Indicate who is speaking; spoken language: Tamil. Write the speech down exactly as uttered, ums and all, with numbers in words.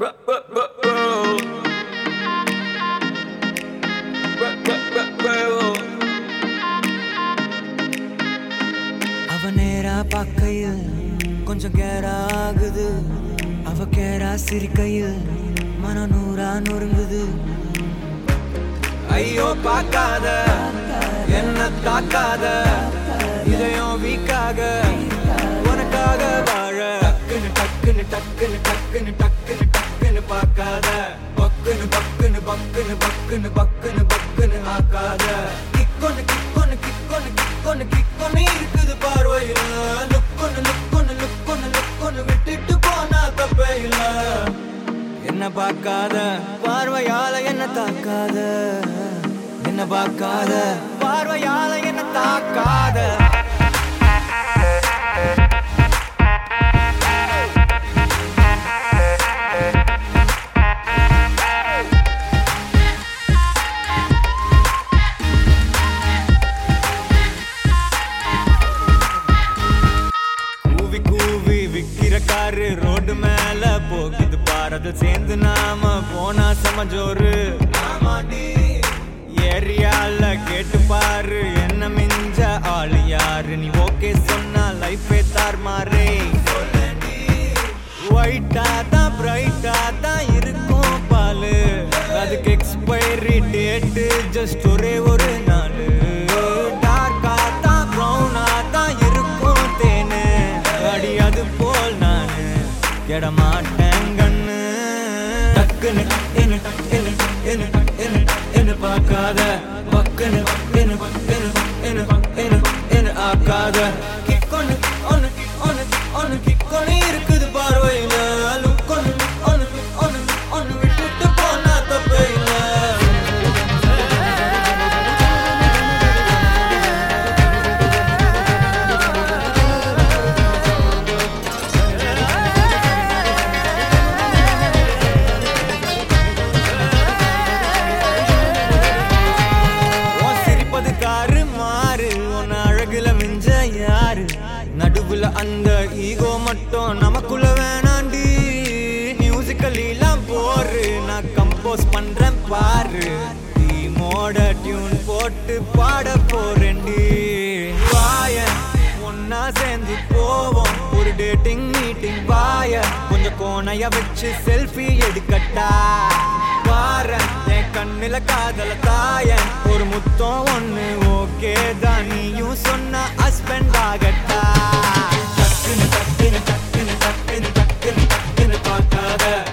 Speaker 1: அவ நேரா பார்க்கையில் கொஞ்சம் கேரா ஆகுது. அவ கேரா சிரிக்கையில் மன நூறா நொறுங்குது. ஐயோ பார்க்காத என்ன தாக்காத, இதயம் வீக்காக உனக்காக வாழ. டக்குன்னு டக்குன்னு டக்குன்னு டக்குன்னு டக்குன்னு டக்குன்னு பார்க்காத. பக்குன்னு பக்குன்னு பக்குன்னு பக்குன்னு பக்குன்னு பக்குன்னு ஆக்காத. கிக்கொன்னு கிக்கொன்னு கிக்கொன்னு கிக்கொன்னு கிக்கொன்னு இருக்குது பார்வையில. லுக்கொன்னு லுக்கொன்னு லுக்கொன்னு லுக்கொன்னு விட்டுட்டு போனா தப்பே இல்ல. என்ன பார்க்காத பார்வையால என்ன தாக்காத. என்ன பார்க்காத பார்வையால என்ன தாக்காத. கூவி கூவி விக்கிற காரு ரோடு மேல போகுது பாரத. சேர்ந்து நாம போனா சமஜோரு. ஏரியால கேட்டு பாரு என்ன மிஞ்ச ஆளு யாரு. நீ ஓகே சொன்னா லைஃபே தார்மாரே. ஒயிட்டா தான் பிரைட்டா தான் இருக்கும் பாலு. அதுக்கு எக்ஸ்பைரி டேட்டு ஜஸ்ட் ஒரே ஒரு நாள். டார்க்கா தான் ப்ரௌனா தான் இருக்கும் தேனு. அடி அது போல் நானு கெட மாட்டேன் கண்ணு. டக்குன்னு என்ன என்ன என்ன என்ன என்ன பார்க்காத. பக்குன்னு என்ன என்ன என்ன என்ன என்ன ஆக்காத. கிக்கொன்னு ஒன்னு ஒன்னு ஒன்னு கிக்கொன்னு இருக்குது பார்வையில. லுக்கொன்னு ஒன்னு ஒன்னு ஒன்னு விட்டுட்டு போனா தப்பே இல்ல. காரு மாறு உன்ன அழகுல மிஞ்ச யாரு. நடுவுல அந்த ஈகோ மட்டும் நமக்குள்ள வேணாண்டி. மியூசிக்கல்லாம் போரு நான் கம்போஸ் பண்றேன் பாரு. டீமோட டியூன் போட்டு பாட போறேன்டி. வாய ஒன்னா சேர்ந்து போவோம் ஒரு டேட்டிங் மீட்டிங். வாய கொஞ்சம் கோணைய வச்சு செல்ஃபி எடுக்கட்டா. பாரு என் கண்ணுல காதல தாய ஒரு முத்தம் ஒண்ணு ஓகே தான். நீயும் சொன்ன ஹஸ்பண்ட் ஆகட்டா. டக்குன்னு டக்குன்னு டக்குன்னு டக்குன்னு டக்குன்னு டக்குன்னு பார்க்காத.